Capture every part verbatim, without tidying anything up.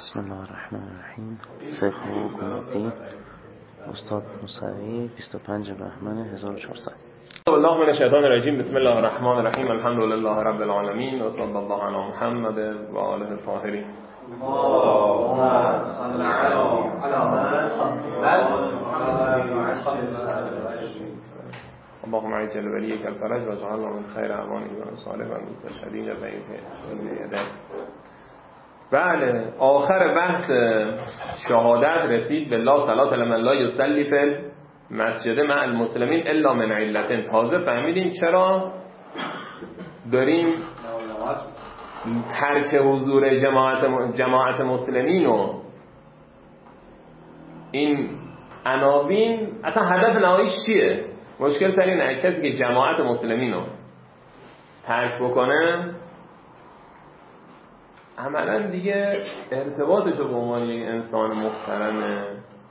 بسم الله الرحمن الرحیم. فقه حکم الدین، استاد موسوی، بیست و پنجم بهمن هزار و چهارصد. الله من الشیطان الرجیم. بسم الله الرحمن الرحیم. الحمد لله رب العالمین و صلی الله علی محمد و آله الطاهرین. اللهم صل علی اللهم عجل ولیک الفرج و جعلنا من خیر اعوانه و صالح و مستشهدین بیت الیدین. بله، آخر بحث شهادت رسید به لا صلاة لمن لا یصلی فی المسجد مع المسلمین الا من علت. تازه فهمیدیم چرا داریم ترک حضور جماعت جماعت مسلمین و این عناوین اصلا هدف نهاییش چیه. مشکل سر اینه کسی که جماعت مسلمین رو ترک بکنه عملا دیگه ارتباطش رو به عنوان یک انسان محترم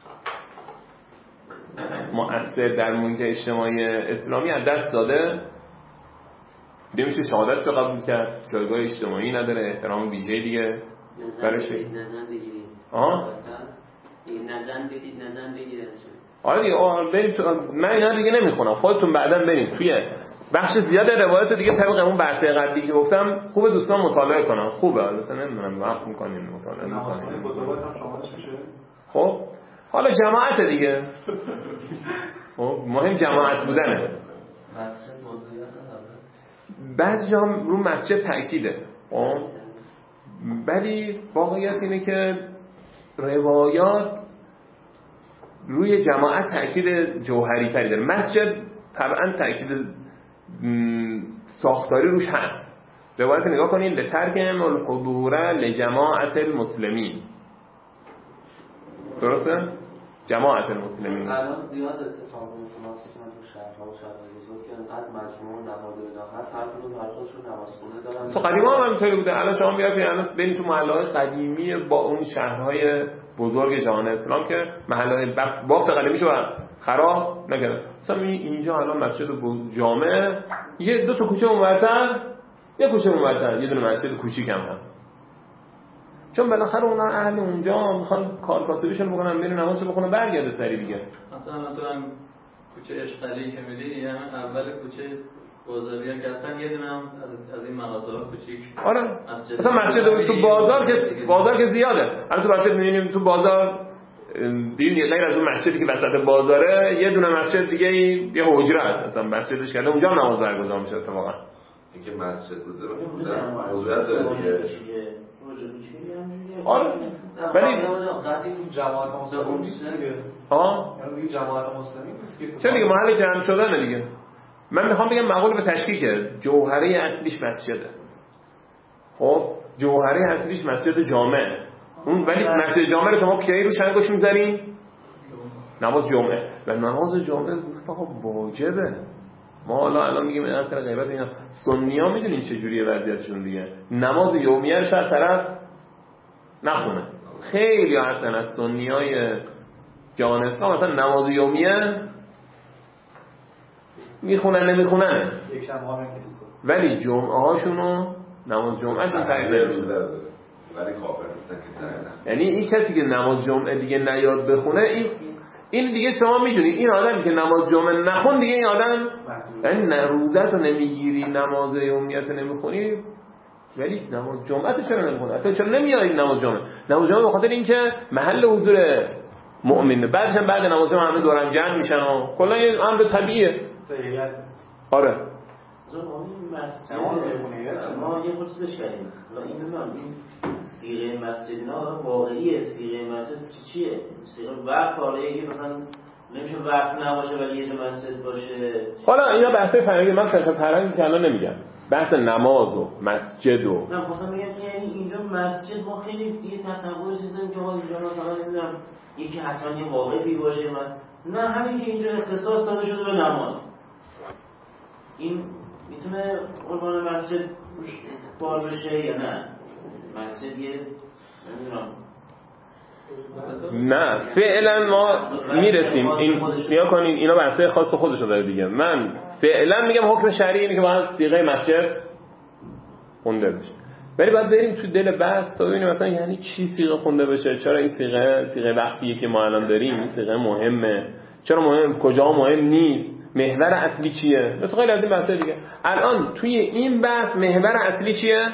مؤثر در محیط اجتماعی اسلامی از دست داده. دیگه میشه شهادت رو قبول کرد، جایگاه اجتماعی نداره، احترام ویژه‌ای دیگه برش. نظر بگیرید. آها نظر بگیرید، نظر بگیرید. آره دیگه بریم تو... من اینا دیگه نمیخونم، خودتون بعداً بریم توی بخش زیاد روایت دیگه طبق اون بحث قبلی که گفتم خوبه دوستان مطالعه کنن. خوبه، البته نمیدونم وقت میکنین مطالعه میکنین. خب حالا جماعت دیگه خب مهم جماعت بودنه. بعضی جا هم رو مسجد تأکیده، ولی واقعیت اینه که روایات روی جماعت تأکید جوهری تری داره. مسجد طبعا تأکید ساختاری روش هست. روایت نگاه کنین لترکهم الحضور لجماعت المسلمین، درسته؟ جماعت المسلمین الان زیاد اتفاق میفته مثلا تو شهرها و شهرهای بزرگ که انقدر مجموعه نماز بدن هست، هر کدوم هر خودشون نمازخونه دارن. تو قدیما هم همینطوری بوده. الان شما بیاید الان برید تو محله‌های قدیمی با اون شهرهای بزرگ جهان اسلام که محله‌های بافت قدیمیشو خراب نکردن. مثلا اینجا الان مسجد جامع یه دو تا کوچه اونورتر، یه کوچه اونورتر یه دونه مسجد کوچیک هم هست. چون بالاخره اونا اهل اونجا میخوان کار کاسبیشون بکنن، برن نمازشو بخونن برگرده سری دیگه. مثلا تو هم کوچه اشغالی که میری، یعنی اول کوچه بازاری هم که هستن یه دونه هم از این مغازه‌ها کوچیک. آره مثلا مسجد تو بازار که بازار که زیاده. الان تو مسجد می‌بینیم تو بازار دیگه غیر از اون مسجدی که وسط بازاره یه دونه مسجد دیگه یه حجره هست، مثلا مسجدش کرده اونجا هم نماز برگزار میشه. اتفاقا اینکه مسجد بوده حضورت داره دیگه. آره ولی قدیم جماعت مسلمین نیست دیگه. آها یعنی جماعت مسلمین نیست که چه دیگه محل جمع شدن دیگه. من میخوام بگم معقول به تشکیکه. جوهره اصلیش مسجده. خب جوهره اصلیش مسجد جامعه. اون ولی مسجد جامعه رو شما کی رو چنگش میذارین؟ نماز جمعه. و نماز جمعه فقط واجبه. ما حالا الان میگیم این اصلا غیبت اینا سنی‌ها میدونین چه جوریه وضعیتشون دیگه. نماز یومیه رو شاید طرف نخونه. خیلی هستن از سنیای جهان اسلام مثلا نماز یومیه میخونن نمیخونن، یک شنبه ها ولی جمعه هاشونو نماز جمعه شون تعیین نمیشه. ولی کافر نیستن که یعنی این کسی که نماز جمعه دیگه نیاد بخونه، این این دیگه شما میدونید این آدمی که نماز جمعه نخون دیگه این آدم یعنی نه روزت رو نمیگیری، نماز یومیت رو نمیخونی، ولی نماز جمعه تو چرا نمیخونی؟ اصلا چرا نمیای نماز جمعه؟ نماز جمعه به خاطر اینکه محل حضور مؤمنه. بعدش هم بعد نماز جمعه همه دورم جمع میشن و کلا این امر طبیعیه. آره ما یه خود چیزش کردیم و این نمیدونم این سیغه مسجد اینا واقعیه. سیغه مسجد چیه؟ سیغه وقت حاله که مثلا نمیشه وقت نباشه ولی یه جا مسجد باشه. حالا اینا بحث فرهنگی، من فقه فرهنگی که الان نمیگم، بحث نماز و مسجد و نه خواستم بگم که یعنی اینجا مسجد ما خیلی یه تصور چیز داریم که ما اینجا مثلا نمیدونم یکی حتما یه واقعی باشه مثلا. نه همین که اینجا اختصاص داده شده به نماز، این میتونه عنوان مسجد بار بشه یا نه؟ مسجد یه نمیدونم. نه فعلا ما میرسیم این نیا کنین اینا بحثه خاص خودشون داره دیگه. من فعلا میگم حکم شرعی اینه که باید صیغه مسجد خونده بشه. ولی باید بریم تو دل بحث تا ببینیم مثلا یعنی چی صیغه خونده بشه، چرا این صیغه صیغه وقتیه که ما الان داریم این صیغه مهمه، چرا مهم، کجا مهم نیست، محور اصلی چیه، مثلا خیلی از این بحثا دیگه. الان توی این بحث محور اصلی چیه؟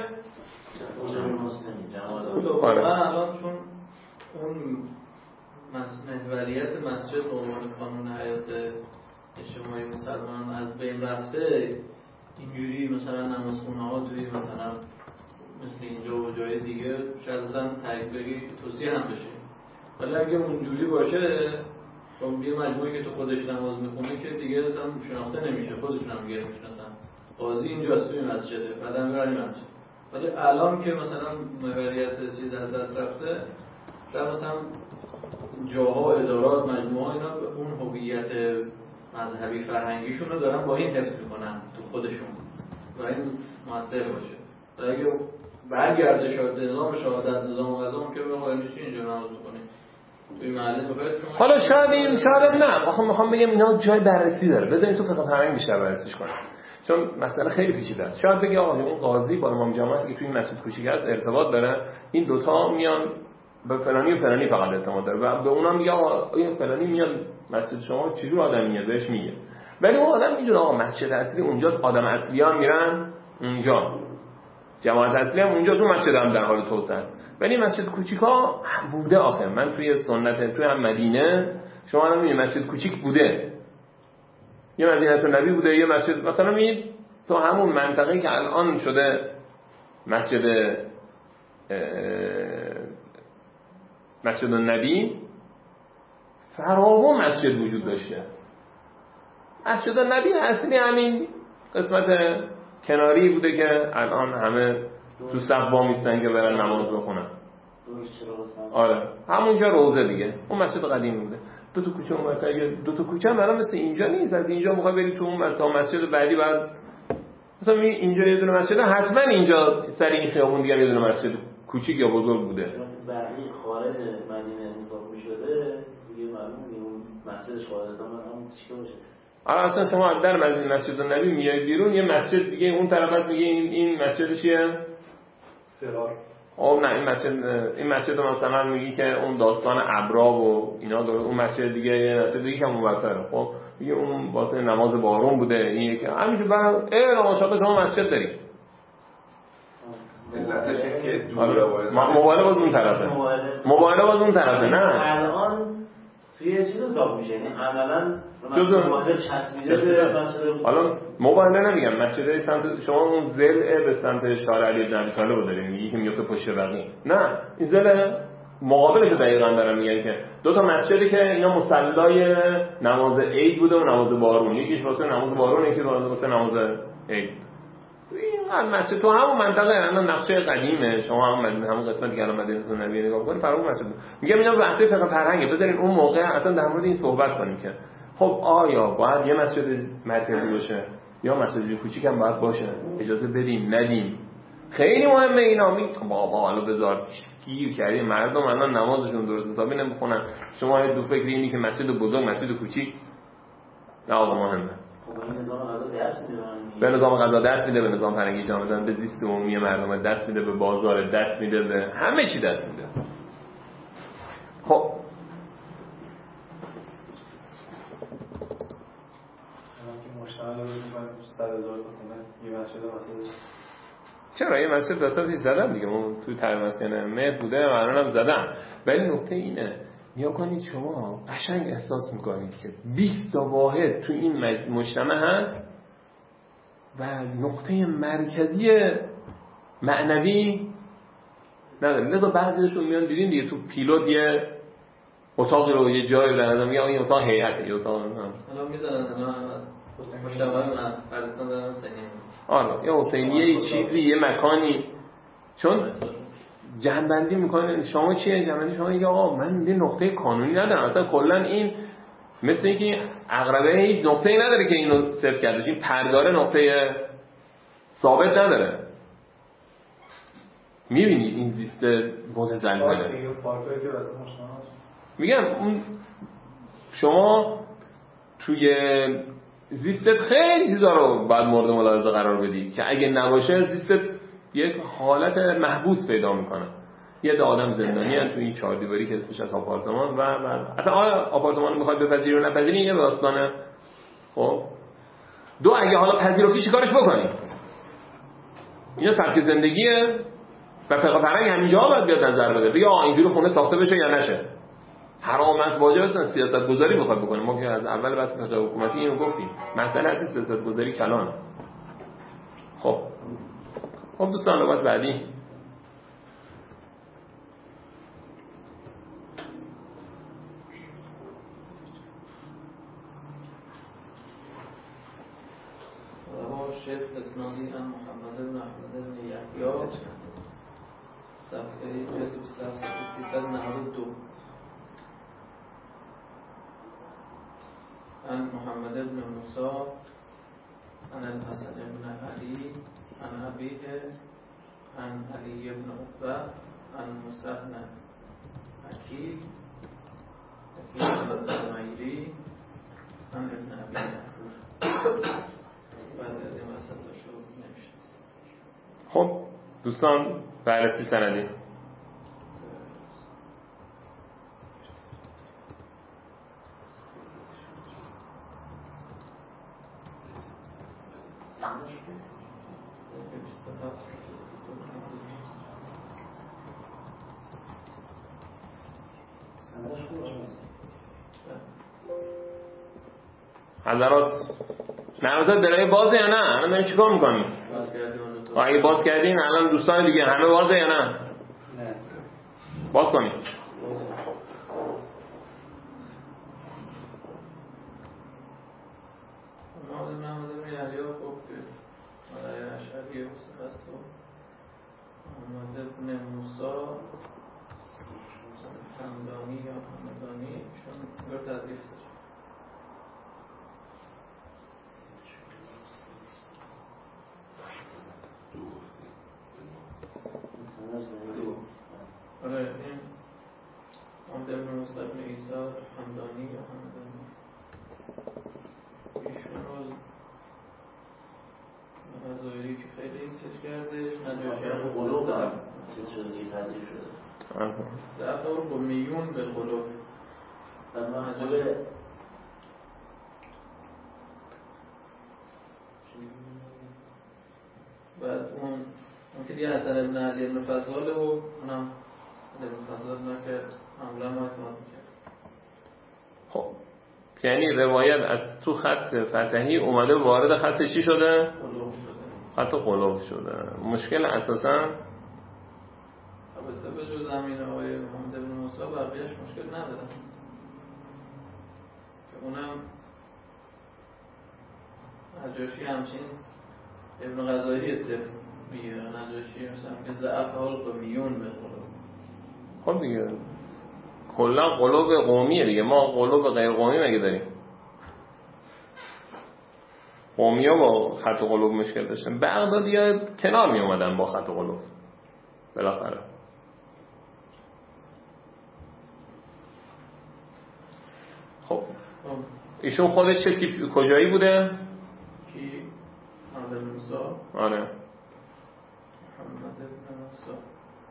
آره. الان چون اون محوریت مسجد به عنوان قانون حیات اجتماعی مسلمان از بین رفته، اینجوری مثلا نمازخونه‌ها توی مثلا مثل اینجا و جای دیگه شاید اصلا تحقیقی توصیه هم بشه، ولی اگه اونجوری باشه خب یه مجموعی که تو خودش نماز میخونه که دیگه اصلا شناخته نمیشه، خودشون هم دیگه میشناسن، قاضی اینجاست توی مسجده، بعدم برای مسجد. ولی الان که مثلا محوریت چیز از دست رفته، شاید مثلا جاها، ادارات، مجموعه اینا اون هویت مذهبی فرهنگیشون رو دارن با این حفظ میکنن تو خودشون و این موثر باشه. و اگه برگرده شاید نظام شهادت، نظام قضا که بخواه میشه اینجا نماز میکنه توی محله بخواید شما. حالا شاید این شاید نه، آخه میخوام بگم اینا جای بررسی داره، بذاریم تو فقه فرهنگ بیشتر بررسیش کنیم، چون مسئله خیلی پیچیده است. شاید بگی آقا اون قاضی با امام جماعتی که توی این مسجد کوچیک است ارتباط داره، این دوتا میان به فلانی و فلانی فقط اعتماد داره و به اونم میگه آقا این فلانی میاد مسجد شما چجور آدمیه بهش میگه، ولی اون آدم میدونه آقا مسجد اصلی اونجاست، آدم اصلی ها میرن اونجا، جماعت اصلی هم اونجا، تو مسجد هم در حال توسعه است. ولی مسجد کوچیکا بوده، آخه من توی سنت توی هم مدینه شما الان میبینید مسجد کوچیک بوده، یه مدینه نبی بوده، یه مسجد مثلا میبینید تو همون منطقه‌ای که الان شده مسجد مسجد النبی فراوان مسجد وجود داشته. مسجد النبی اصلی همین قسمت کناری بوده که الان همه تو صف با میستن که برن نماز بخونن. آره همونجا روزه دیگه، اون مسجد قدیمی بوده. دو تا کوچه اون اگه دو تا کوچه هم الان مثل اینجا نیست، از اینجا میخوای بری تو اون تا مسجد بعدی بعد مثلا می اینجا یه دونه مسجد، حتما اینجا سر این خیابون دیگه یه دونه مسجد کوچیک یا بزرگ بوده. بعدی خارج مدینه حساب می‌شده دیگه، معلومه اون مسجدش خارج هم اون چیکار باشه. آره اصلا شما در مدینه مسجد النبی میای بیرون یه مسجد دیگه اون طرفت میگه این این مسجد چیه؟ سرار. آه نه این مسجد این مسجد مثلا میگی که اون داستان ابرا و اینا داره، اون مسجد دیگه یه مسجد دیگه که اونورتره، خب میگه اون واسه نماز بارون بوده، این که همینجوری برام ای ماشاءالله شما مسجد داری. علتش اینه که دوره باید موبایل باز اون طرفه، موبایل باز اون طرفه. نه الان توی چیز حساب میشه، یعنی عملاً موبایل چسبیده به مسجد. حالا موبایل نمیگم، مسجد سمت شما اون ضلع به سمت شارع علی بن ابی طالب دارین، میگی که میفته پشت بقیه، نه این ضلع مقابلش دقیقاً دارن میگن که دو تا مسجدی که اینا مصلای نماز عید بوده و نماز بارون، یکیش واسه نماز بارون یکی واسه نماز عید. این مسجد تو همون منطقه الان نقشه قدیمه، شما هم همون قسمتی که الان مدینه نبوی نگاه کنید فراموش مسجد. میگم اینا بحث فقه فرهنگه، بذارین اون موقع اصلا در مورد این صحبت کنیم که خب آیا باید یه مسجد مرکزی باشه یا مسجد کوچیک هم باید باشه، اجازه بدیم ندیم، خیلی مهمه اینا. می بابا حالا بذار گیر کردیم مردم الان نمازشون درست حسابی نمیخونن، شما دو فکری اینی که مسجد بزرگ مسجد کوچیک نه آقا مهمه. به نظام غذا دست میده، به نظام فرهنگی جامعه دادن، به زیست عمومی مردم دست میده، به بازار دست میده، به همه چی دست میده. خب چرا یه مسجد دستاتی زدم دیگه، من توی ترمسیان مهد بوده و الانم زدم، ولی نکته اینه نیا کنید شما قشنگ احساس میکنید که بیست تا واحد تو این مجتمع هست و نقطه مرکزی معنوی نداره. لذا بعضیشون میان دیدین دیگه تو پیلوت یه اتاقی رو یه جایی رو دارن، میگه این اتاق هیئته، یه اتاق الان میذارن الان از مشتبه من فرستان دارم حسینی. آره یه حسینیه یه چیزی یه مکانی، چون جنبندی میکنه شما چیه جنبندی شما میگه آقا من یه نقطه قانونی ندارم، اصلا کلا این مثل اینکه عقربه هیچ نقطه‌ای نداره که اینو صفر کرده، این پرداره نقطه ثابت نداره. میبینی این زیست بوز زلزله میگم اون شما توی زیستت خیلی چیزا رو باید مورد ملاحظه قرار بدی که اگه نباشه زیستت یک حالت محبوس پیدا میکنن. یه ده آدم زندانی هستن تو این چهار دیواری که اسمش از آپارتمان و اصلا آیا آپارتمان رو میخواد بپذیری و نپذیری یه داستانه. خب دو، اگه حالا پذیرفتی چیکارش بکنی؟ اینا سبک زندگیه و فقه فرهنگ همینجا باید بیاد نظر بده، بگه آ اینجوری خونه ساخته بشه یا نشه، حرام است واجب است، سیاست گذاری میخواد بکنه. ما که از اول بحث فقه حکومتی اینو گفتیم، مسئله از سیاست گذاری کلان. خب خب دوستان لغت بعدی شیخ اسنادی ان محمد بن احمد بن یحیی صفحه جلد سیصد و نود و دو ان محمد بن موسی ان الحسن بن علی ان ابیه ان علی بن عقبه ان موسی بن عکیل عکیل بن عمیری ان ابن ابی نفور. خب دوستان بررسی سندی حضرات نمازات درای بازه یا نه؟ الان داریم چیکار میکنیم؟ اگه باز کردین الان دوستان دیگه همه بازه یا نه؟ نه باز کنیم. محمد ابن موسی همدانی یا همدانی چون اگر تضعیف داشت آره این محمد ابن موسی ابن عیسی همدانی یا همدانی ایشون رو نظایری که خیلی چیز کرده نجاشی هم قلوب هم چیز شده دیگه تذکیر شده ضعف رو با میون به قلوب و محمد بعد اون اون که دیگه حسن ابن علی ابن فضاله و اونم ابن فضال نه که معمولا ما اعتماد میکرد. خب یعنی روایت از تو خط فتحی اومده وارد خط چی شده؟ قلوب شده. خط قلوب شده. مشکل اساساً البته به جز زمین آقای محمد ابن موسی بقیه‌اش مشکل نداره که اونم نجاشی همچین ابن غزالی استف میگه نجاشی مثلا که ضعف حال قومیون به قلوب. خب دیگه کلا قلوب قومیه دیگه، ما قلوب غیر قومی مگه داریم؟ قومی ها با خط قلوب مشکل داشتن، بغدادی ها کنار می اومدن با خط قلوب بالاخره. خب ایشون خودش چه تیپ کجایی بوده؟ کی؟ محمد ابن موسی؟ آره محمد ابن موسی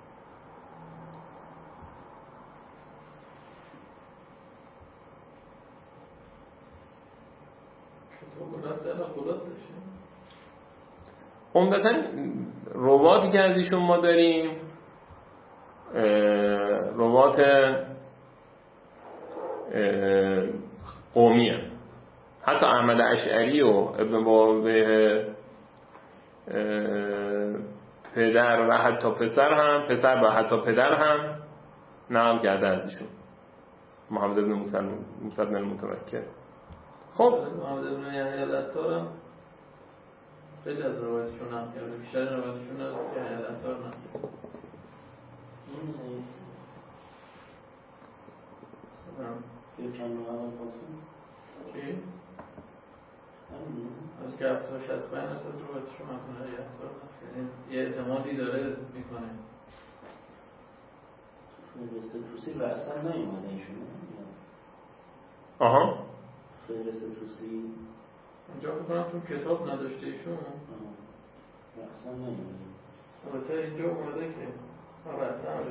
کتاب در قلوب داشته. عمدتاً رواتی که از ایشون ما داریم روات قومیه. حتی احمد اشعری و ابن بابه پدر و حتی پسر هم پسر و حتی پدر هم نقل کرده از ایشون، محمد ابن موسی بن المتوکل. خب محمد ابن یحیی العطار هم خیلی از روایتشون نقل کرده، بیشتر روایتشون از یحیی العطار نقل کرده. یکم رو اول پاسم چی؟ از که هفتاد و شصت و پنج درصد روایتشون مکنه یحیی العطار نقل کرده، یه اعتمادی داره میکنه. فهرست توسی و اصلا نیومده ایشون. آها فهرست توسی اونجا بکنم تو کتاب نداشته ایشون و اصلا نیومده. البته اینجا اومده که رسم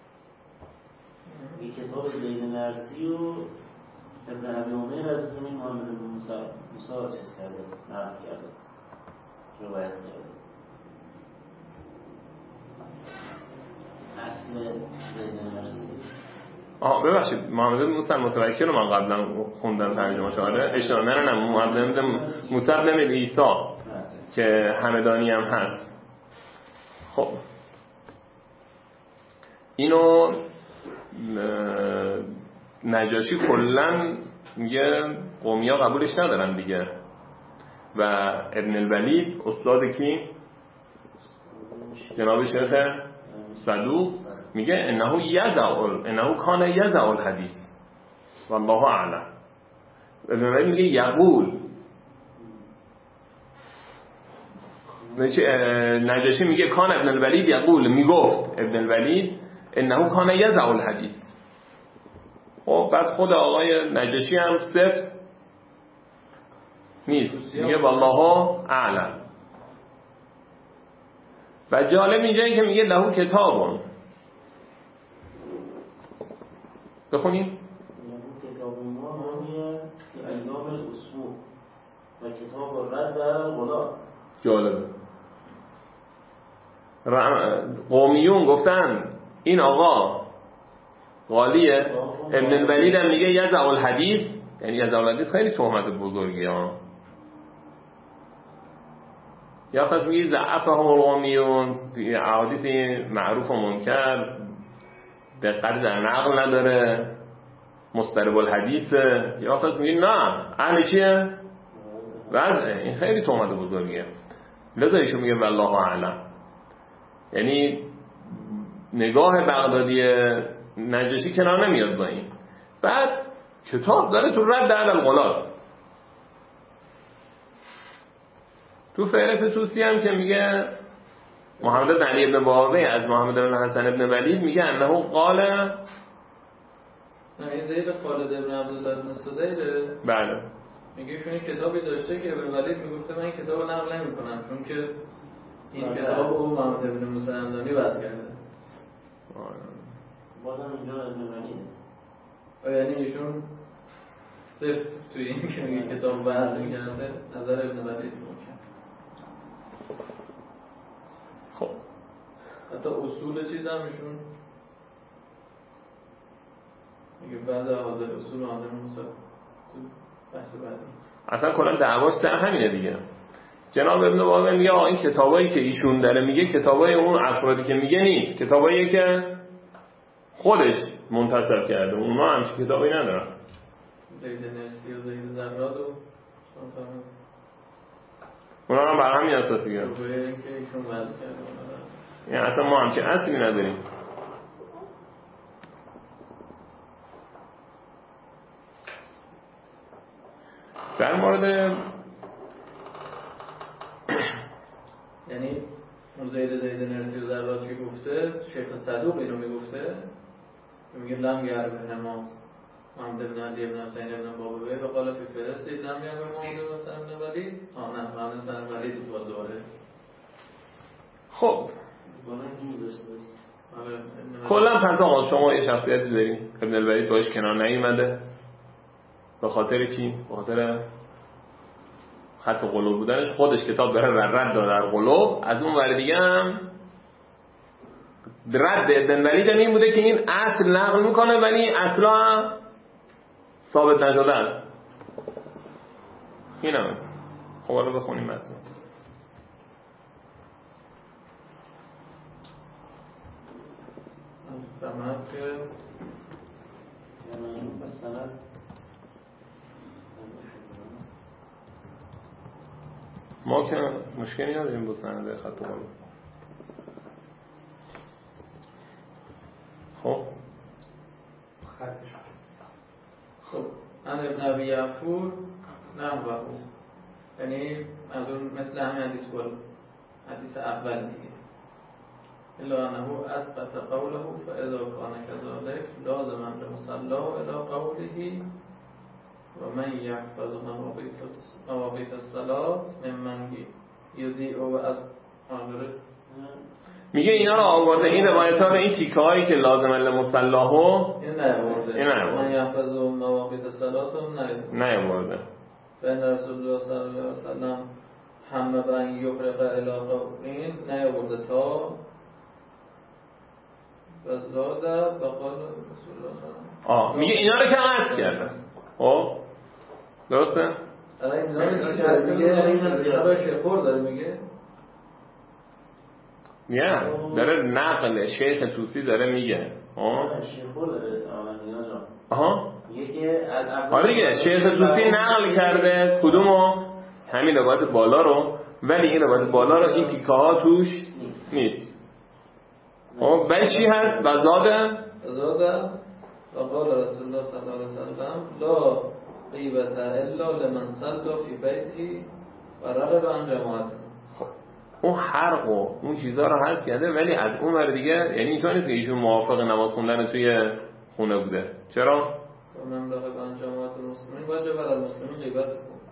یک کتاب زید نرسی و ابن ابی عمر از ابن محمد بن موسی موسی چیز کرده، نقل کرده، روایت کرده. اصل زید نرسی آها ببخشید محمد بن موسی المتوکل رو من قبلا خوندم ترجمه شده. اشتباه نه نه نه محمد بن موسی بن عیسی که همدانی هم هست. خب اینو نجاشی کلا میگه قومیا قبولش ندارن دیگه و ابن الولید استاد کی؟ جناب شیخ صدوق میگه انه یزعل انه کان یزعل الحدیث والله اعلم. ابن الولید میگه یقول. نجاشی میگه کان ابن الولید یقول، میگفت ابن الولید انه کان یزعل الحدیث. خب بعد خود آقای نجاشی هم سفت نیست، میگه والله اعلم. و جالب اینجایی که میگه له کتابون، بخونیم له کتاب ما همیه که ایام الاصول و کتاب رد در غلات. جالبه. قومیون گفتن این آقا قالیه. ابن الولید هم میگه یزع الحدیث، یعنی یزع الحدیث خیلی تهمت بزرگی ها. یا پس میگه ضعفه القومیون، احادیث معروف و منکر، دقت در نقل نداره، مضطرب الحدیثه. یا پس میگه نه اهل چیه؟ وضعه. این خیلی تهمت بزرگیه. لذا ایشون میگه والله اعلم. یعنی نگاه بغدادی نجاشی کنار نمیاد با این. بعد کتاب داره تو رد علی الغلات. تو فهرست توسی هم که میگه محمد بن علی بن باوی از محمد بن حسن بن ولید میگه انه قال، نه این زید خالد بن عبدالله بن سدیده. بله میگه شون کتابی داشته که ابن ولید میگفته من این کتابو نقل نمی‌کنم چون که این کتاب او محمد بن موسی همدانی وضع کرده. بازم اینجا ابن ولیده. یعنی ایشون صرف توی این که میگه کتاب وضع می‌کرده نظر ابن ولید می‌کنه. خب حتی اصول چیز هم ایشون میگه بعد حاضر اصول آدم موسی بحث بعدی. اصلا کلا دعواش سر همینه دیگه. جناب ابن باوی میگه این کتابایی که ایشون داره میگه کتابای اون افرادی که میگه نیست، کتابایی که خودش منتسب کرده. اونا همچین کتابی ندارن. زید نرسی و زید زراد و اونا هم بر همین اساسی گرن. روی این که ایشون وضع کرده. یعنی اصلا ما همچین اصلی نداریم. در مورد یعنی اون زید زید نرسی و زراد که گفته شیخ صدوق اینو میگفته، میگه لم گربه هما محمد بن علی بن حسین بن بابوی و قال فی فرست لم گربه محمد بن حسین بن ولید. آه نه محمد بن حسین ولید تو دوباره. خب آره کلا پس آقا شما یه شخصیتی دارین ابن الولید باش کنار نیومده به خاطر چی؟ به خاطر خط قلوب بودنش. خودش کتاب داره رد داره در قلوب. از اون ور دیگه هم رد ابن الولید این بوده که این اصل نقل میکنه ولی اصلا هم ثابت نشده است. این هم است. خب حالا بخونیم متن. تمام که یعنی مثلا ما که مشکلی نداریم با سند خط قلوب. خب خب من ابن ابی یعفور نحوه، یعنی از اون مثل همین حدیث بود، حدیث اول دیگه. الا انه اثبت قوله فاذا كان كذلك لازم لمصلى الى قوله و من یحفظ مواقیت الصلاة ممن یضیع و از آمره میگه اینا رو آورده، این روایت ها رو، این تیکه هایی که لازم لمصلاحو این نیاورده، این نیاورده، من یحفظ مواقیت صلات هم نیاورده. بین رسول الله صلی الله علیه وسلم همه بن یفرق علاقه این نیاورده تا بزاده بقال رسول الله. آه میگه اینا رو که قطع کرده. خب درسته؟ الان اینا رو که قطع میگه اینا رو شیخور داره میگه نه داره نقل شیخ طوسی داره میگه. آه شیخور داره آمدینا جان. آها میگه که از اول آره دیگه شیخ طوسی نقل کرده کدومو؟ همین روایت بالا رو، ولی این روایت بالا رو این تیکه ها توش نیست, نیست. خب ولی چی هست؟ بزاده بزاده وقال رسول الله صلی الله علیه وسلم لا غیبت الا لمن صلى فی بیته و رغب عن جماعته. اون حرق و اون چیزا رو هست کرده، ولی از اون ور دیگه یعنی اینطور نیست که ایشون موافق نماز خوندن توی خونه بوده. چرا؟ و من رغب عن جماعت المسلمین واجب علی المسلمین غیبته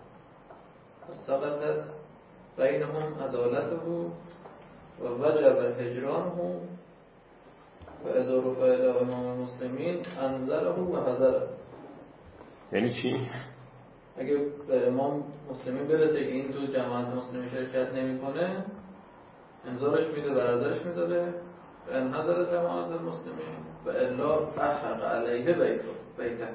سقطت بینهم عدالته و وجب هجرانه و اذا رفع الی امام المسلمین انزله و حذره. یعنی چی؟ اگه به امام مسلمین برسه که این تو جماعت مسلمین شرکت نمیکنه انذارش میده و ارزش میداره و ان حذر جماعت المسلمین و الا احرق علیه بیته بیته.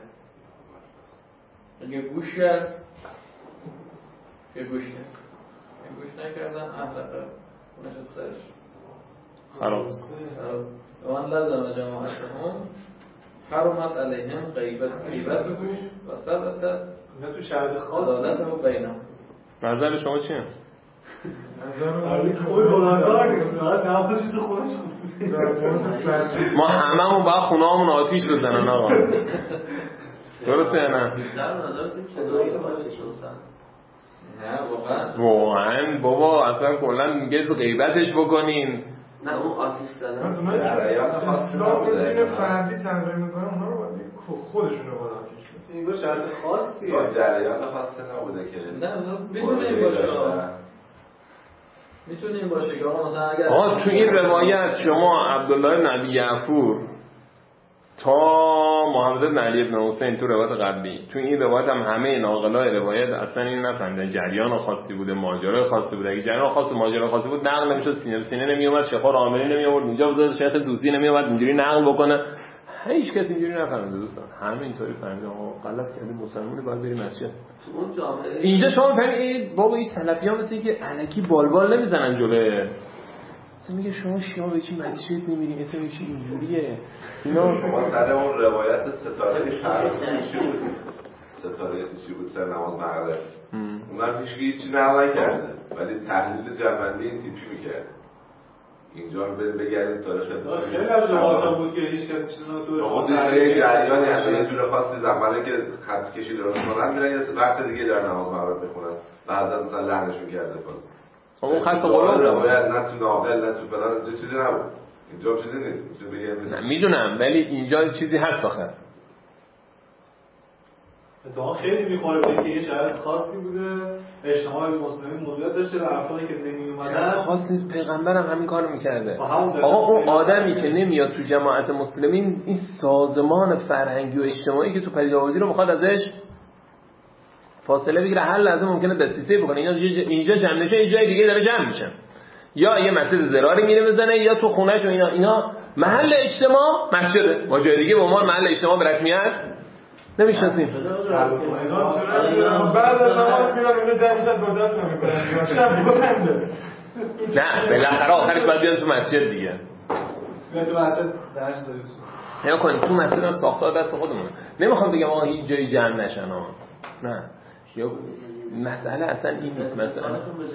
اگه گوش کرد که گوش کرد این گوش نکردن احرق اونش از سرش خراب. و من لازم جماعتهم حرمت علیهم غیبت غیبته و ثبتت نه تو شرط خاص عدالته بینهم. نظر شما چیه؟ نظر خوبی بلندار نیست، فقط نفسش تو خودش ما هممون باید خونه همون آتیش بزنن آقا. درسته یا نه؟ در نظر این کنایه باید بشنسن. نه واقعا واقعا بابا اصلا کلا میگه تو غیبتش بکنین. نه اون آتیش زدن اونایی که اسلام دین فردی تنظیم میکنه اونا رو باید خودشونو باید آتیش بدن. این با شرط خاصیه. با جریان خاصی نبوده که نه میتونه این باشه، میتونه این باشه که آقا مثلا اگر آقا تو این روایت شما عبدالله نبی یعفور تا محمد بن علی بن حسین تو روایت قبلی، تو این روایت هم همه ناقلای روایت اصلا این نفهمیدن جریان خاصی بوده، ماجرای خاصی بوده. اگه جریان خاصی ماجرا خاصی بود نقل نمیشد، سینه به سینه نمی اومد، شیخ عاملی نمی آورد اینجا، بذار شیخ دوسی نمی اومد اینجوری نقل بکنه. هیچ کسی اینجوری نفهمیده دوستان، همه اینطوری فهمیدن. آقا غلط کردیم، مسلمانی باید بریم مسجد. اون جامعه اینجا شما فهمید بابا این سلفی‌ها مثل که الکی بالبال نمیزنن جلوه. مثلا میگه شما شما به چی مسجد نمیرین، مثلا چی اینجوریه اینا. شما سر اون روایت ستاره چی بود؟ ستاره چی بود سر نماز مغرب؟ اونم هیچ هیچ نقل نکرده، ولی تحلیل جنبندی این تیپی میکرد. اینجا رو بریم بگردیم تاریخ خیلی از جوابا بود که هیچ کسی چیزی نمی‌دونه. خود یه جریانی هست یه جور خاصی زمانی که خط کشی درست کنن میرن یه وقت دیگه در نماز مغرب میخونن. بعضا مثلا لعنش می‌کرده فلان. اون خط قرآن روایت نه تو ناقل نه تو فلان اینجا چیزی نبود. اینجا چیزی نیست. اینجا بگیم نه میدونم، ولی اینجا چیزی هست آخر. اتفاقا خیلی میخوره به که یه شرایط خاصی بوده، اجتماع مسلمین موجودیت داشته و افرادی که نمی اومدن خاص نیست، پیغمبرم همین کارو میکرده. آقا اون آدمی که نمیاد تو جماعت مسلمین این سازمان فرهنگی و اجتماعی که تو پدید آوردی رو میخواد ازش فاصله بگیره، هر لحظه ممکنه دسیسه بکنه. اینا اینجا جمع نشه، یه جای دیگه داره جمع میشن، یا یه مسجد زراری میره بزنه، یا تو خونه‌ش و اینا. اینا محل اجتماع مسجده، ما جای دیگه به عنوان محل اجتماع به رسمیت نمیشناسیم. بعد از نماز میرن اونجا ده میشن دو دست میکنن شب بلنده. نه بالاخره آخرش باید بیان تو مسجد دیگه. بیان تو مسجد درش دارید. نیا کنید تو مسجد هم ساختار دست خودمونه. نمیخوام بگم آقا هیچ جایی جمع نشن ها. نه. یا مسئله اصلا این نیست. مثلا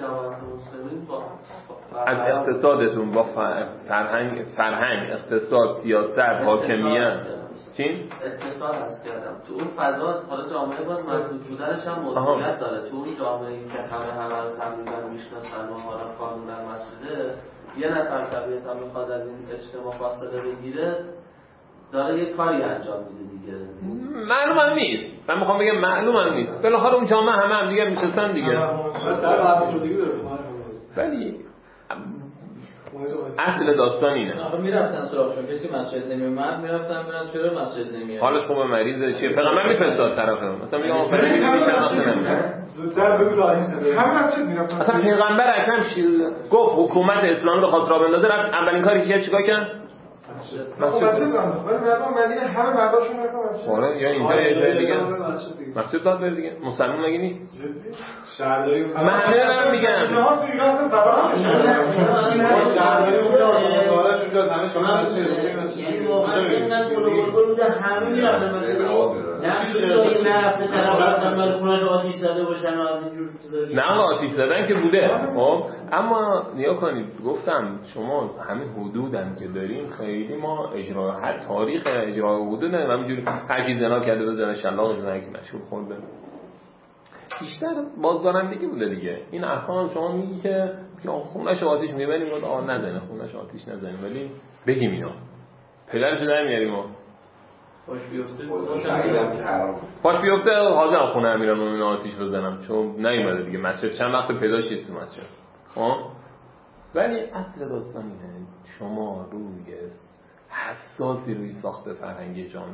از اقتصادتون با فرهنگ فرهنگ اقتصاد سیاست حاکمیت چین؟ اتصال هست کردم تو اون فضا. حالا جامعه باید محدود بودنش هم موضوعیت داره. تو اون جامعه‌ای که همه همه رو تقریبا میشناسن و حالا قانون در مسجده، یه نفر طبیعتا میخواد از این اجتماع فاصله بگیره، داره یه کاری انجام میده دیگه. معلوم هم نیست، من میخوام بگم معلوم هم نیست. بالاخره اون جامعه همه هم دیگه میشستن دیگه. ولی اصل داستان اینه. آخه میرفتن سراغشون، کسی مسجد نمیومد میرفتن میرن چرا مسجد نمیاد. حالش خوبه مریضه چیه؟ پیغمبر میفرستاد طرفه. مثلا میگه آقا فرض میشه مثلا زودتر بگو تا این سنه. همه مسجد میرفتن. اصلا پیغمبر اکرم گفت حکومت اسلامی رو خواست راه بندازه، رفت اولین کاری که چیکار کرد؟ مسجد زدن. ولی مردم مدینه همه مرداشون رفتن مسجد. آره یا اینجا یه جای دیگه مسجد داد بره دیگه. مسلمان مگه نیست؟ شهرداری من همه دارم میگم. ها تو ایران اصلا خبر نیست. شهرداری اونجا کاراش اونجا همه شما مسجد. یعنی واقعا اینقدر بزرگوار بوده همه میرفتن مسجد. نمیشه این نرفته طرف رفتن خونه‌اش آتیش زده باشن و از اینجور چیزا. نه آتیش زدن که بوده. خب اما نیا کنید گفتم شما همین حدودم که داریم خیلی ما اجرا هر تاریخ اجرا حدود نه همینجوری هر کی زنا کرده بزنه شلاق بزنه که مشهور خورده. بیشتر بازدارندگی بوده دیگه. این احکام شما میگی که خونه‌اش آتیش میبریم گفت آ نزنه خونه‌اش آتیش نزنیم ولی بگیم اینا پدرشو در میاریم ما باش بیفته باش بیفته حاضر خونه امیرالمومنین آتیش بزنم چون نیومده دیگه مسجد چند وقت پیداش نیست تو مسجد. ها ولی اصل داستان اینه شما روی حساسی روی ساخت فرهنگی جامعه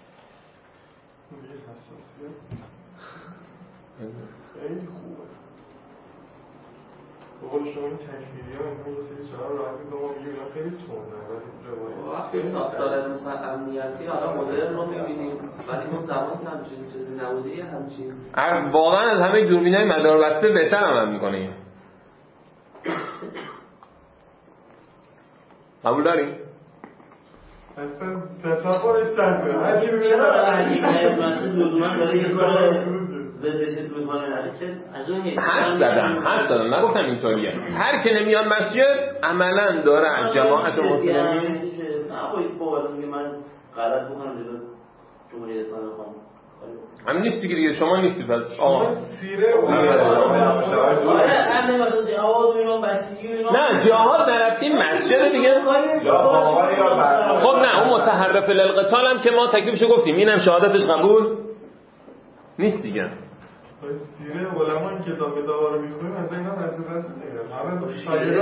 خیلی خوبه. بقول شما این تکمیلی ها این یه سری چهار راحتی که ما میگیم اینا خیلی تونه ولی وقتی ساختار مثلا امنیتی حالا مدرن رو میبینیم ولی اون زمان همچین چیزی نبوده یه همچین واقعا از همه دوربینای مداربسته بهتر عمل میکنه. قبول داریم؟ اصلا تصورش سخته. هر کی میبینه چرا مسجد لزوما داره یه کار ضد چیز میکنه که از اون حد زدم حد زدم نگفتم اینطوریه. هر که نمیاد مسجد عملا داره از جماعت مسلمین نباید باز میگه من غلط بکنم جلو جمهوری اسلامی خواهم همین نیستی که دیگه شما نیستی پس آقا سیره نه جهاد نرفتیم مسجد دیگه خب نه اون متحرف للقتال هم که ما تکلیفشو گفتیم اینم شهادتش قبول نیست دیگه. سیره علما این کتاب کتابا رو میخونیم از اینا مسجد هست دیگه همه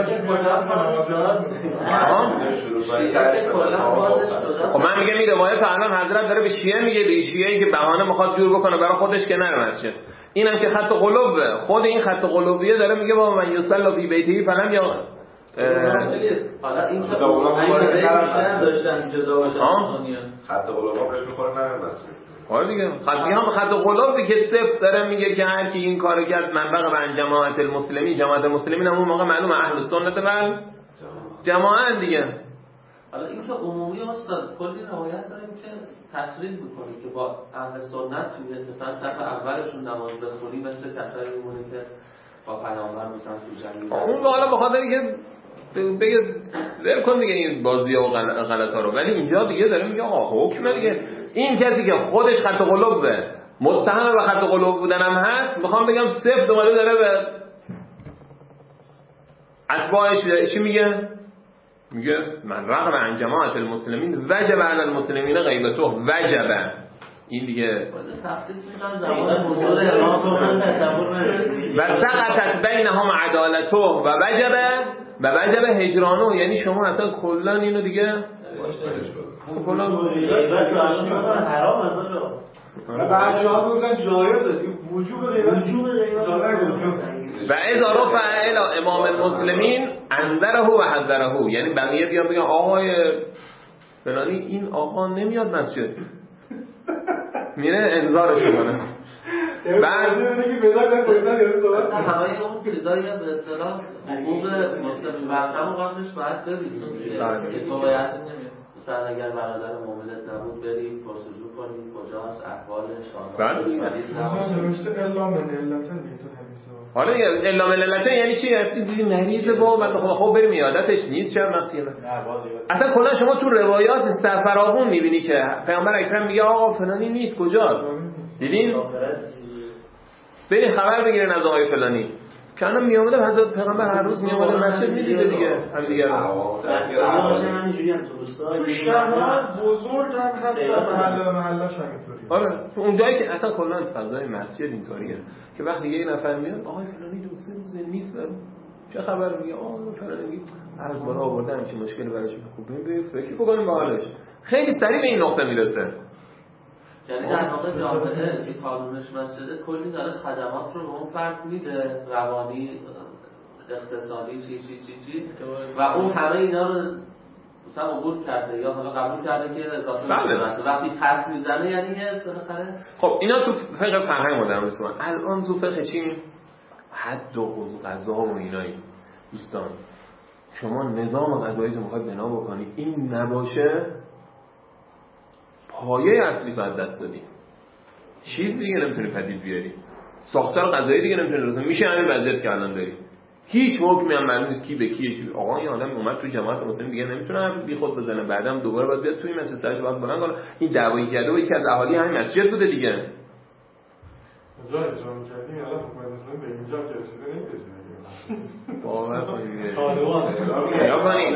شایعات خب من میگم این روایت الان حضرت داره به شیعه میگه به شیعه‌ای که بهانه میخواد جور بکنه برای خودش که نره مسجد. اینم که خط قلوبه خود این خط قلوبیه داره میگه با من یصلی فی بیته فلم یا حالا این که اونها داشتن جدا باشن خط قلوبا بهش میخوره نره مسجد. آره دیگه خط هم خط قلوبی که صفر داره میگه که هر کی این کارو کرد منبع به جماعت المسلمین جماعت المسلمین هم اون موقع معلومه اهل سنت و جماعت دیگه. حالا این که عمومی استاد کلی روایت داریم که تصریح میکنه که با اهل سنت توی مثلا صف اولشون نماز بخونی مثل کسایی میمونه که با پیامبر مثلا تو جنگ اون حالا بخاطر اینکه بگه ول کن دیگه این بازی‌ها و غلط‌ها رو ولی اینجا دیگه داره میگه آقا حکم دیگه این کسی که خودش خط قلوب به متهم به خط قلوب بودن هم هست میخوام بگم صفر دوباره داره به اتباعش چی میگه میگه من رغم عن جماعت المسلمین وجب علی المسلمین غیبته وجب این دیگه و سقطت بینهم عدالته و وجب و وجب هجرانه یعنی شما اصلا کلا اینو دیگه کلا حرام اصلا بعد جواب میگن جایزه وجوب غیبت و اذا رفع الى امام المسلمین انذره و حذره یعنی بقیه بیان بگن آقای فلانی این آقا نمیاد مسجد میره انذارش کنه بعد میگه بذار بذار یه صحبت همه اون چیزایی به اصطلاح حقوق مسلمین وقتمون قبلش باید ببینیم که تو باید مثلا اگر برادر مؤمنت نبود بری پرسجو کنی کجاست احوالش بله نوشته الا من علتن تو حدیثو حالا الا من علتن یعنی چی هستی دیدی مریض با بعد خب خب بریم عادتش نیست چرا وقتی اصلا کلا شما تو روایات سرفراغون میبینی که پیامبر اکرم میگه آقا فلانی نیست کجاست دیدین برید خبر بگیرین از آقای فلانی که الان میامده حضرت پیغمبر هر روز میامده مسجد میدیده دیگه هم دیگه رو تو شهرها بزرگ هم حتی محله محله‌اش همینطوریه آره تو اون جایی که اصلا کلا فضای مسجد اینطوریه که وقتی یه نفر میاد آقای فلانی دو سه روز نیست برو چه خبر؟ میگه آه فلان میگه از بالا آوردن چه مشکلی براش. خب ببین فکر بکنیم به حالش. خیلی سریع به این نقطه میرسه. یعنی در واقع جامعه که قانونش مسجده کلی داره خدمات رو به اون فرد میده، روانی، اقتصادی، چی چی چی چی و اون همه اینا رو مثلا عبور کرده یا حالا قبول کرده که اضافه بله. وقتی پس میزنه یعنی یه بالاخره. خب اینا تو فقه فرهنگ مدرن میسن. الان تو فقه چی؟ حد و قضا و اینایی. دوستان شما نظام قضایی رو میخواید بنا بکنید این نباشه پایه اصلی رو از دست دادی. چیز دیگه نمیتونی پدید بیاری. ساختار قضایی دیگه نمیتونی درست میشه همین وضعیت که الان داری. هیچ حکمی هم معلوم نیست کی به کیه. آقا این آدم اومد تو جماعت مسلمان دیگه نمیتونه بی خود بزنه. بعدم دوباره باید بیاد توی مسجد سرش باید بلند کنه. این دعوایی کرده و یکی از اهالی همین مسجد بوده دیگه. از راه اسلام کردیم الان حکومت اسلامی به اینجا که رسیده نمیرسه. باور کنید. یا کنید.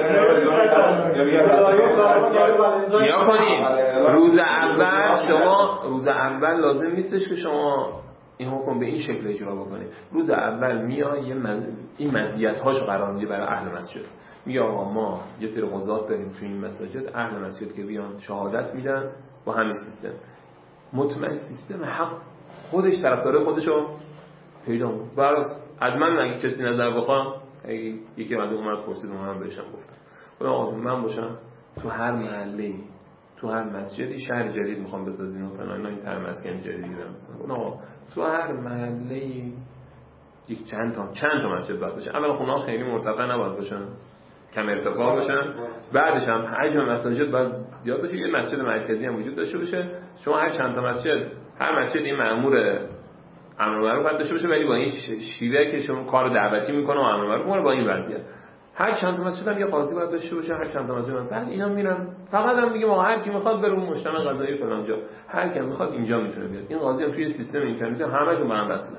یا کنید. روز اول شما روز اول لازم نیستش که شما این حکم به این شکل اجرا بکنید. روز اول میای یه مز... این مزیت‌هاشو قرار میدی برای اهل مسجد. میگه آقا ما یه سری قضات داریم تو این مساجد، اهل مسجد که بیان شهادت میدن با همین سیستم. مطمئن سیستم حق خودش طرفدار خودشو پیدا کنه. براس از من اگه کسی نظر بخوام اگه یکی بعد اومد پرسید من بهشم گفتم خدا من باشم تو هر محله تو هر مسجدی شهر جدید میخوام بسازیم و فلان این تر مسکن جدیدی دارم مثلا اونا تو هر محله یک چند تا چند تا مسجد باید باشه. اولا خونه ها خیلی مرتفع نباید باشن، کم ارتفاع باشن. بعدش هم حجم مساجد باید زیاد باشه. یه مسجد مرکزی هم وجود داشته باشه. شما هر چند تا مسجد هر مسجد این مأمور امر و معروف داشته باشه ولی با این شیوه که شما کار دعوتی میکنه و امر و معروف میکنه با این وضعیت. هر چند تا مسجد هم یه قاضی باید داشته باشه. هر چند تا مسجد هم بعد اینا میرن فقط هم میگه ما هر کی میخواد بره اون مجتمع قضایی فلان جا، هر کی میخواد اینجا میتونه بیاد. این قاضی هم توی سیستم اینترنتی همه‌شون با هم وصلن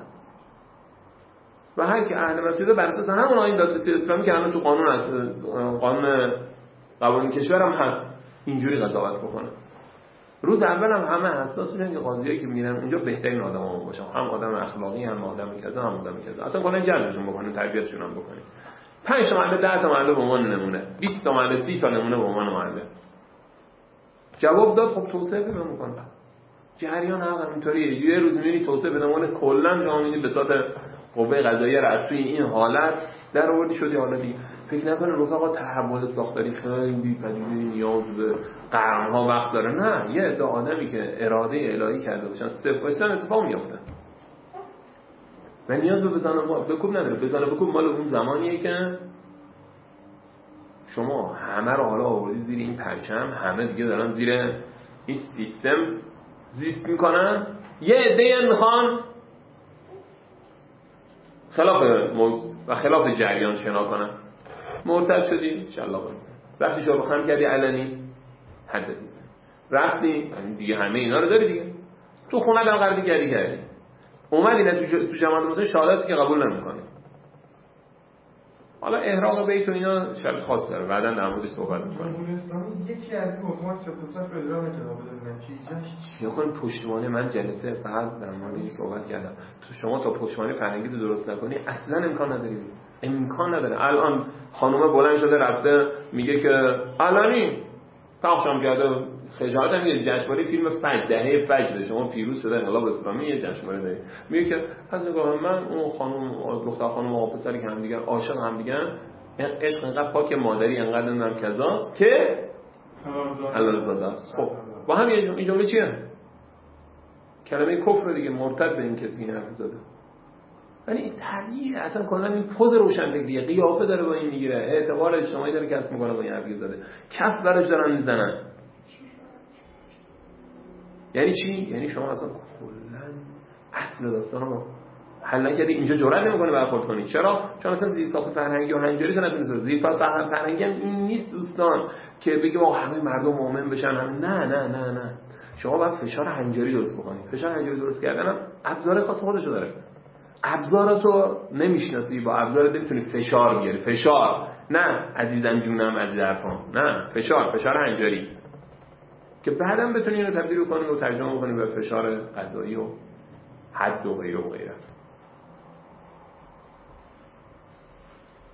و هر کی اهل مسجد بر اساس همون آیین دادرسی اسلامی که الان تو قانون قانون قوانین کشور هم هست اینجوری قضاوت بکنه. روز اول هم همه حساس بودن که قاضیایی که میرن اونجا بهترین آدما باشن، هم آدم اخلاقی هم آدم کذا هم آدم کذا، اصلا کلا جلبشون بکنن تربیتشون هم بکنن. پنج تا محله ده تا محله به عنوان نمونه، بیست تا محله سی تا نمونه به عنوان محله. جواب داد خب توسعه پیدا میکنه. جریان حق همینطوریه. یه روز میبینی توسعه به عنوان کلا شما میبینی بساط قوه قضاییه را از توی این حالت در آوردی شدی. حالا دیگه فکر نکنه رفقا تحول ساختاری خیلی پدیده نیاز به قرنها وقت داره. نه، یه عده آدمی که اراده الهی کرده باشن استف باشن اتفاق میفته و نیاز به بزنه بکوب نداره. بزنه بکوب مال اون زمانیه که شما همه رو حالا آوردی زیر این پرچم، همه دیگه دارن زیر این سیستم زیست میکنن. یه عده میخوان خلاف موضوع و خلاف جریان شنا کنن. مرتد شدی انشالله باید رفتی شما بخم کردی علنی حدت میزن رفتی دیگه همه اینا رو داری دیگه. تو خونه دم قربی کردی کردی اومدی نه تو جماعت مسلمان شهادتی که قبول نمیکنی. حالا احراق بیت و اینا شرط خاص داره بعداً در موردش صحبت می‌کنیم. جمهوری اسلامی یکی از این حکومات سه تا صفر اجرا نکرده بدون نتیجهش یا کن پشتوانه من جلسه بعد در مورد این صحبت کردم. تو شما تا پشتوانه فرهنگی رو درست نکنی اصلا امکان نداری. امکان نداره. الان خانومه بلند شده رفته میگه که علنی پخشم کرده خجالت هم میگه جشنواره فیلم فجر دهه فجر شما پیروز شده انقلاب اسلامی یه جشنواره داره. میگه که از نگاه من اون خانم دختر خانم و پسری که هم دیگه عاشق هم دیگه عشق انقدر پاک مادری انقدر نمیدونم کذاست که حلال زاده است. خب با هم این جمله چیه؟ کلمه کفر دیگه، مرتد به این کسی این حرف زده. ولی این تغییر اصلا کلا این پوز روشنفکریه، قیافه داره با این میگیره، اعتبار اجتماعی داره کسب میکنه با این حرف زده، کف براش دارن میزنن. یعنی چی؟ یعنی شما اصلا کلا اصل داستان رو حل نکردی. اینجا جرئت نمیکنه برخورد کنی. چرا؟ چون اصلا زیرساخت فرهنگی و هنجاری تو نتونی. زیرساخت فرهنگی هم این نیست دوستان که بگیم آقا همه مردم مؤمن بشن. هم نه نه نه نه. شما باید فشار هنجاری درست بکنی. فشار هنجاری درست کردن هم ابزار خاص خودشو داره. ابزاراتو نمیشناسی، با ابزار نمیتونی فشار بیاری. فشار نه عزیزم جونم عزیز حرفام، نه فشار فشار هنجاری که بعدم بتونی اینو تبدیل کنی و ترجمه کنی به فشار قضایی و حد و غیره و غیره.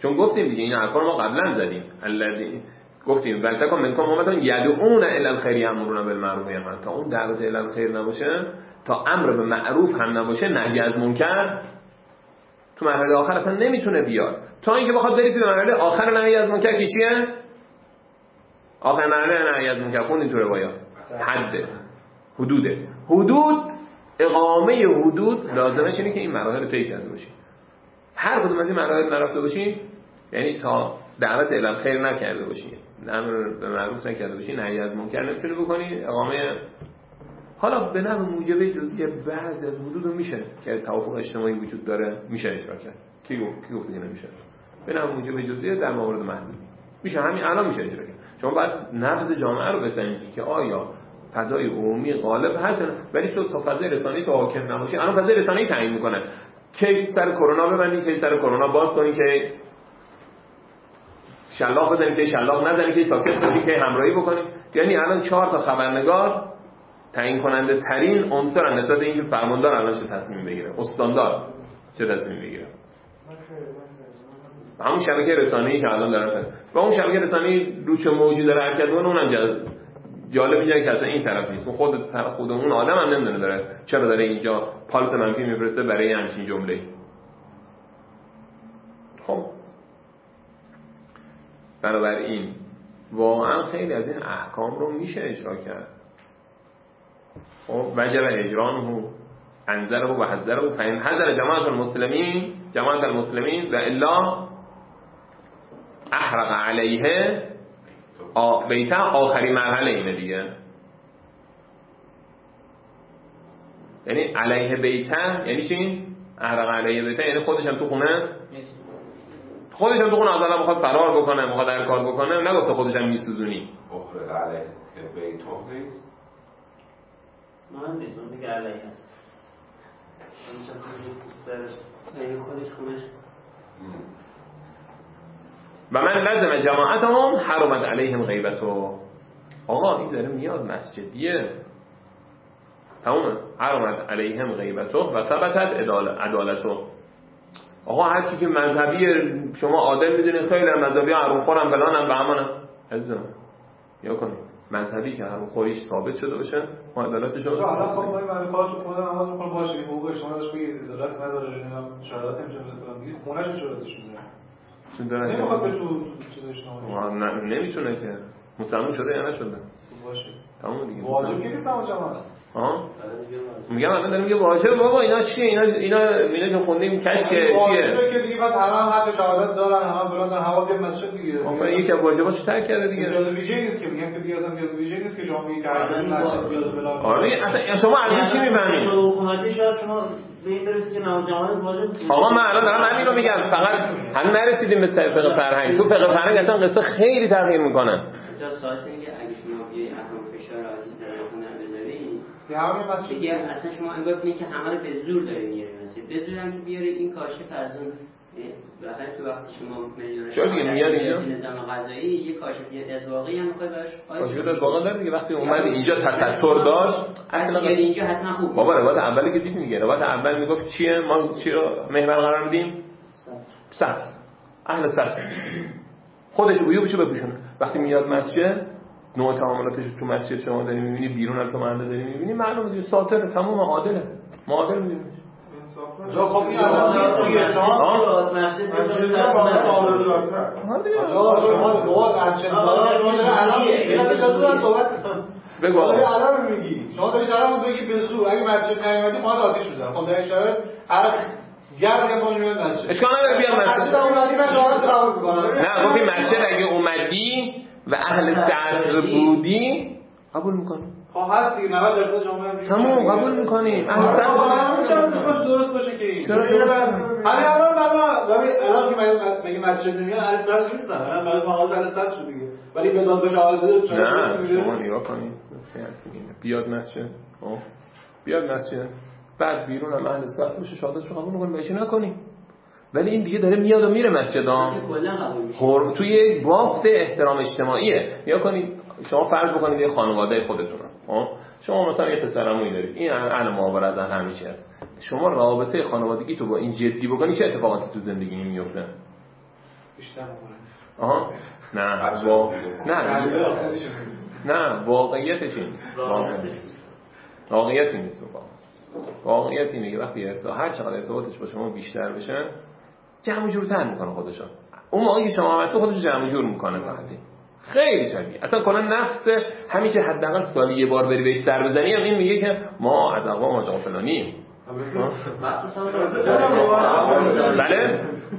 چون گفتیم دیگه این حرفا رو ما قبلا زدیم. الذی گفتیم ولتکن منکم امة یدعون الی الخیر یامرون بالمعروف و ینهون، تا اون دعوت الی الخیر نباشه، تا امر به معروف هم نباشه، نهی از منکر تو مرحله آخر اصلا نمیتونه بیاد. تا اینکه بخواد برسه به مرحله آخر نهی از منکر که چیه؟ آخر مرحله نهی از منکر خوندین تو روایات حد حدوده. حدود اقامه حدود لازمش اینه که این مراحل طی کرده باشی. هر کدوم از این مراحل نرفته باشی یعنی تا دعوت الی الخیر نکرده باشی، امر به معروف نکرده باشی، نهی از منکر نمیتونی بکنی، اقامه حالا به نحو موجب جزئی بعضی از حدود میشه که توافق اجتماعی وجود داره میشه اجرا کرد. کی گفت کی گفت که نمیشه؟ به نحو موجب جزئی در موارد محدود میشه، همین الان میشه اجرا کرد. شما باید نبض جامعه رو بزنید که آیا فضای عمومی غالب هست، ولی تو تا فضای رسانه‌ای تو حاکم نباشی. الان فضای رسانه‌ای تعیین میکنه کی سر کرونا ببندی، کی سر کرونا باز کنی، که شلاق بزنی، که شلاق نزنی، که ساکت باشی، که همراهی بکنی. یعنی الان چهار تا خبرنگار تعیین کننده ترین عنصر نسبت به اینکه فرماندار الان چه تصمیم بگیره، استاندار چه تصمیم بگیره. همون شبکه رسانه‌ای که الان دارن و اون شبکه رسانه‌ای رو چه موجی داره حرکت می‌کنه، اونم جالب اینجاست که اصلا این طرف نیست. خود خود اون آدم هم نمیدونه داره چرا داره اینجا پالس منفی میفرسته برای همچین جمله. خب بنابراین واقعا خیلی از این احکام رو میشه اجرا کرد. خب وجب اجرانه انذره و حذره فإن حذر جماعت المسلمین جماعت المسلمین و الا احرق علیه بیتا. آخرین مرحله اینه دیگه، یعنی علیه بیتا یعنی چی؟ احرق علیه بیتا یعنی خودش هم تو خونه خودش هم تو خونه از الان بخواد فرار بکنه، بخواد هر کار بکنه، نگفته خودش هم میسوزونی. احرق علیه بیتا نیست من نیستم دیگه علیه هست یعنی خودش خودش و من لازم جماعتهم حرمت علیهم غیبتو. آقا این داره میاد مسجدیه تمومه، حرمت علیهم غیبتو و ثبتت عدالتو. آقا هر کی که مذهبی شما عادل میدونید، خیلی مذهبی حرام خورم فلانم به همانم عزیزم یا کنید مذهبی که حرام خوریش ثابت شده باشه ما عدالتش رو حالا خب من من کارش خودم نماز میخونم باشه حقوق شما داشت بگید عدالت نداره، اینا شهادت نمیتونه بکنم دیگه خونه‌ش شهادتش میذاره چون داره نمیخواد تو چیزش نه نمیتونه که مسلمان شده یا نشده باشه تمام دیگه واجب که نیست اون جماعت. ها میگم الان دارم میگم واجب بابا اینا چیه، اینا اینا اینا که خوندیم کشک چیه واجبه که دیگه بعد همه حق شهادت دارن، همه بلند دارن هوا بیاد مسجد دیگه. آفرین یکی از واجباتش ترک کرده دیگه. جزء ویژه نیست که میگم که دیگه اصلا جزء ویژه نیست که شما میگید که هر مسجد بیاد بلند. آره اصلا شما الان چی میفهمید؟ حکومتی شاید شما به این برسید که نماز جماعت واجب. آقا من الان دارم همین رو میگم، فقط هنوز نرسیدیم به فقه فرهنگ. تو فقه فرهنگ اصلا قصه خیلی تغییر میکنه. جا سوالش اینه که اگه شما بیای احکام فشار عزیز در خونه بذاری که همین مسجد دیگه اصلا شما انگار میگی که همه رو به زور داری میاری مسجد، به زور هم که بیاری این کاشف از اون بخاطر تو وقتی شما میلیون چرا دیگه میاد اینجا نظام غذایی یه کاشفیت از واقعی هم میخوای براش کاشفیت از واقعی داره دیگه. وقتی اومد اینجا تستر داشت اصلا اینجا حتما خوب بابا روایت اولی که دید میگه روایت اول میگفت چیه ما چی رو محور قرار میدیم صف اهل صف خودش عیوبشو بپوشونه. وقتی میاد مسجد نوع تعاملاتش تو مسجد شما داری میبینی، بیرون از تو محله داری میبینی، معلومه دیگه ساتره، تمام عادله، معادل میبینی. جا خب این الان توی شما مسجد مسجد رو واقعا عادل شده. آقا شما دو مسجد داره الان میگه جدول صحبت بگو الان میگی شما داری الان بگی به زور اگه مسجد نیومدی ما آتیش میزنم. خب در این شرایط هر گر میگم ما میاد مسجد اشکال نداره بیاد مسجد اومدی من شما رو قبول میکنم. نه گفتی مسجد اگه اومدی و اهل سطر بودی قبول میکنی. خب هست دیگه نود درصد جامعه تمام قبول میکنی. اهل سطر درست باشه که چرا همین الان بابا ببین الان که مگه مسجد نمیاد اهل سطر نیستن، الان برای ما اهل سطر شد دیگه، ولی به داد بشه حاضر نه شما نگاه کنید بیاد مسجد خب بیاد مسجد بعد بیرون هم اهل سطر بشه شهادتش رو قبول میکنی بهش نکنی، ولی این دیگه داره میاد و میره مسجد ها خب توی یک بافت احترام اجتماعیه. یا کنید شما فرض بکنید یه خانواده خودتون ها شما مثلا یه پسرعمویی دارید این اهل محاورت از همه چی هست، شما رابطه خانوادگی تو با این جدی بکنی چه اتفاقاتی تو زندگی میفته؟ بیشتر مبارک. آها نه وا... نه نه واقعیتش این واقعیت این نیست. واقعیت اینه که وقتی ارتباط هر چقدر ارتباطش با شما بیشتر بشه جمع جورتر میکنه خودشو. اون موقعی که شما واسه خودش جمع جور میکنه تا حدی خیلی طبیعی. اصلا کلا نفس همین که حداقل سالی یه بار بری بهش سر بزنی هم این میگه که ما از اقوام آقا فلانیم. بله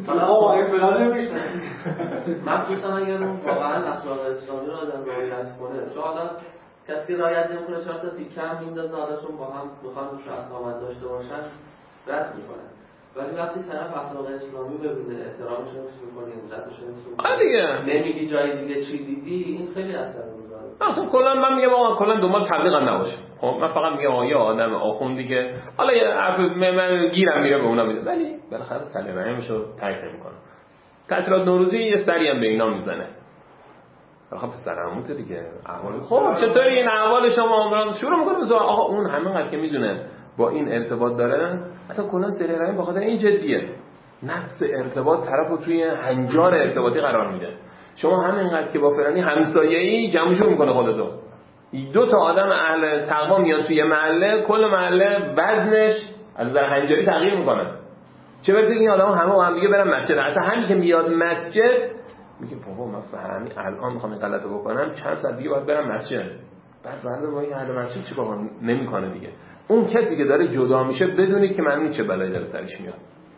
مخصوصا اگر اون واقعا اخلاق اسلامی رو آدم رعایت کنه. چون حالا کسی که رعایت نمیکنه چهار تا تیکه هم میندازه حالشون با هم میخوان روش اقامت داشته باشن رد میکنن. ولی وقتی طرف اخلاق اسلامی ببینه احترامش رو میکنه عزتش رو میکنه نمیگی جای دیگه چی دیدی این خیلی اثر میذاره. اصلا کلا من میگم آقا کلا دنبال تبلیغ هم نباشه. خب من فقط میگم آقا یه آدم آخوندی که حالا یه حرف من گیرم میره به اونا میده ولی بالاخره کلمه همشو ترک نمیکنه. تعطیلات نوروزی یه سری هم به اینا میزنه. آخه پسرعموت دیگه احوال خب چطوری این احوال شما عمران شروع میکنه مثلا آقا اون همینقدر که میدونه با این ارتباط داره اصلا کلا سری رحم بخاطر این جدیه. نفس ارتباط طرفو توی هنجار ارتباطی قرار میده. شما همینقدر که با فلانی همسایه‌ای جمعشون میکنه خودتو. دو تا آدم اهل تقوا میاد توی محله کل محله وزنش از نظر هنجاری تغییر میکنه. چه برسه این آدما همه با هم دیگه برن مسجد. اصلا همین که میاد مسجد میگه بابا من فهمی الان میخوام این غلطو بکنم چند ساعت دیگه باید برم مسجد. بعد بعد با این اهل مسجد چیکار نمیکنه دیگه. اون کسی که داره جدا میشه بدونید که معنی چه بلایی داره سرش میاد.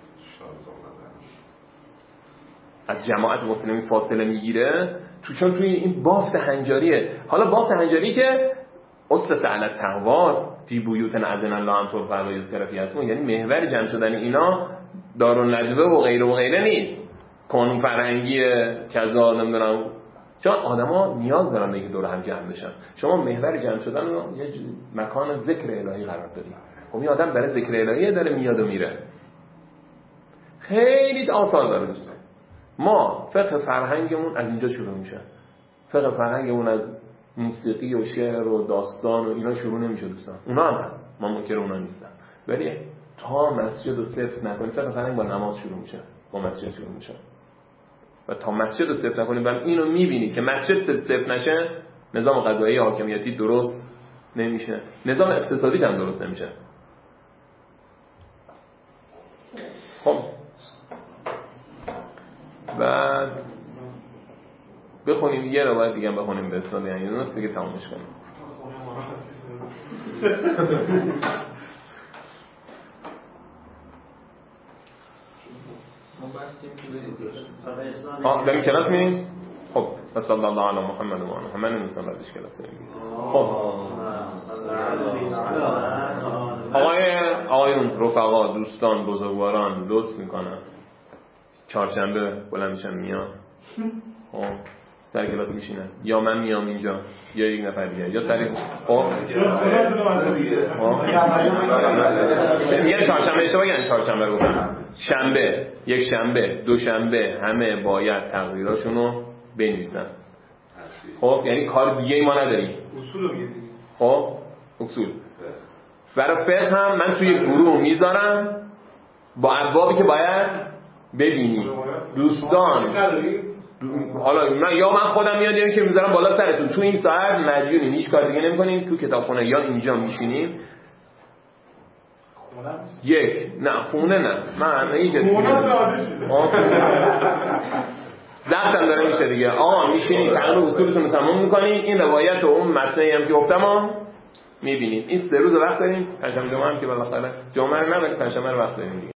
از جماعت مسلمین فاصله میگیره تو چون توی این بافت هنجاریه. حالا بافت هنجاری که اسس علی تقوا فی بیوت اذن الله ان ترفع و یذکر فیها اسمه، یعنی محور جمع شدن اینا دارالندوه و غیره و غیره نیست. قانون فرهنگی کذا نمیدونم چون آدما نیاز دارن که دور هم جمع بشن. شما محور جمع شدن رو یه مکان ذکر الهی قرار دادی. خب این آدم برای ذکر الهی داره میاد و میره. خیلی آسان داره دوستان. ما فقه فرهنگمون از اینجا شروع میشه. فقه فرهنگمون از موسیقی و شعر و داستان و اینا شروع نمیشه دوستان. اونا هم هست. ما منکر اونا نیستم. ولی تا مسجد رو صفر نکنیم فقه فرهنگ با نماز شروع میشه. با مسجد شروع میشه. و تا مسجد رو صفر نکنیم و اینو میبینی که مسجد صفر نشه نظام قضایی حاکمیتی درست نمیشه. نظام اقتصادی هم درست نمیشه. خب بعد بخونیم یه روایت دیگه هم بخونیم به اسناد یعنی اون است که تمامش کنیم. ما بستیم که برید ها داریم کلاس میریم. خب صلی الله علی محمد و آله محمد نمیستم بعدش کلاس میریم. خب آقای آقایون رفقا دوستان بزرگواران لطف میکنن چهارشنبه بلند میشن میان خب سر کلاس میشینن یا من میام اینجا یا یک نفر دیگه یا سر خب میگن چهارشنبه اشتباه یعنی چهارشنبه رو گفتم شنبه یک شنبه دو شنبه همه باید تقریراشونو بنویسن. خب یعنی کار دیگه ای ما نداریم. اصولو میگه دیگه. خب اصول برای فقه هم من توی گروه میذارم با ابوابی که باید ببینی دوستان. حالا من یا من خودم میاد یا که میذارم بالا سرتون تو این ساعت مدیونین هیچ کار دیگه نمی‌کنین تو کتابخونه یا اینجا میشینیم. یک نه خونه نه من هیچ چیزی ضبطم داره میشه دیگه. آقا میشینید تقریبا اصولتون رو تمام میکنین این روایت و اون متنی هم که گفتم میبینید. این سه روز وقت داریم. پنجشنبه جمعه هم که بالاخره جمعه رو نبرید پنجشنبه رو وقت داریم دیگه.